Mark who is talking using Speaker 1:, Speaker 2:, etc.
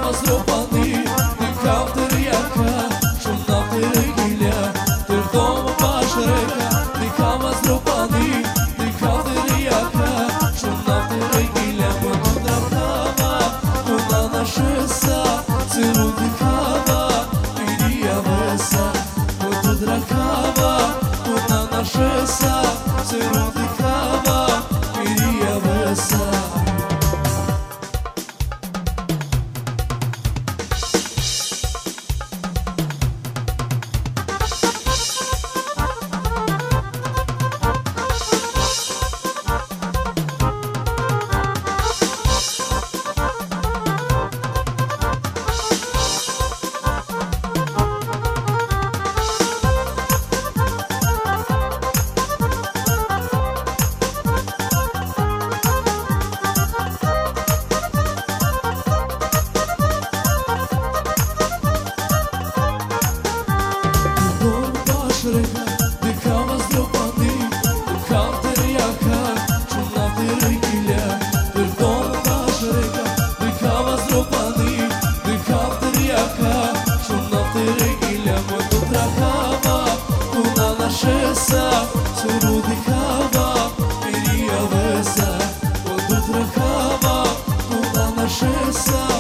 Speaker 1: zdropani Në kaptër jaka Shumë naftër e gilja Tërdo më pashreka Në kama zdropani Në kaptër jaka Shumë naftër e gilja Më të drakava Më nana shesa Ciru të kava Piria vesa Më të drakava Më nana shesa Ciru të kava Piria vesa Në kama zdropani Në kaptër jaka Shumë naftër e gilja Tërdo më pashreka Në kama zdropani Në kaptër jaka Shumë naftër e gilja Më të trakava Më nana shesa Ciru të kava Piria vesa Më të trakava Më nana shesa